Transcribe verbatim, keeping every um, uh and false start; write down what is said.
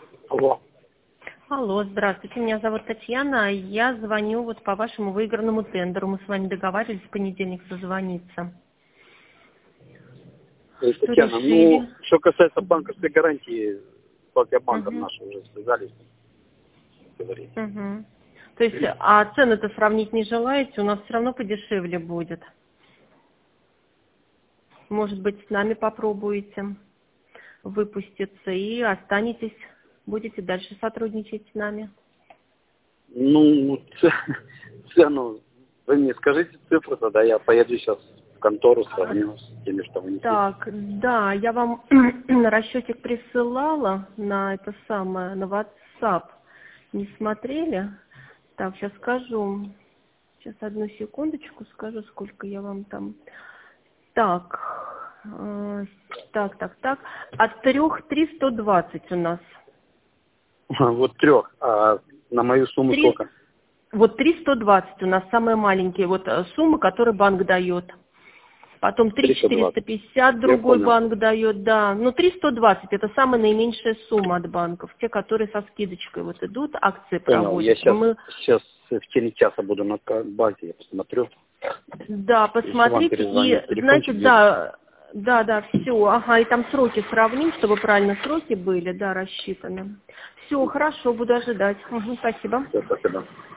Алло. Алло, здравствуйте, меня зовут Татьяна, я звоню вот по вашему выигранному тендеру, мы с вами договаривались в понедельник созвониться. Э, Что Татьяна, решили? ну, что касается банковской гарантии, с Альфа-банком Угу. наши уже связались, говорить. Угу. То есть, а цены-то сравнить не желаете? У нас все равно подешевле будет. Может быть, с нами попробуете выпуститься и останетесь, будете дальше сотрудничать с нами. Ну, ц- цену, вы мне скажите цифры, тогда я поеду сейчас в контору, сравню с теми, что вы несете. Так, да, я вам расчетик присылала на это самое, на WhatsApp. Не смотрели? Так, сейчас скажу. Сейчас одну секундочку скажу, сколько я вам там. Так, э, так, так, так. От трех три сто двадцать у нас. Вот трех, а на мою сумму Три, сколько? вот три сто двадцать у нас самые маленькие вот э, суммы, которые банк дает. Потом три триста четыреста двадцать. пятьдесят Я другой понял. банк дает, да. Ну, три сто двадцать это самая наименьшая сумма от банков. Те, которые со скидочкой вот идут, акции Понял, я проводятся. сейчас, Мы, сейчас в течение часа буду на ка- базе, я посмотрю. да, Если вам посмотрите. перезвоню, И, знаете, телефончик есть. да, да, да, все. Ага, и там сроки сравним, чтобы правильно сроки были, да, рассчитаны. Все, хорошо, буду ожидать. Угу, спасибо. Все, спасибо.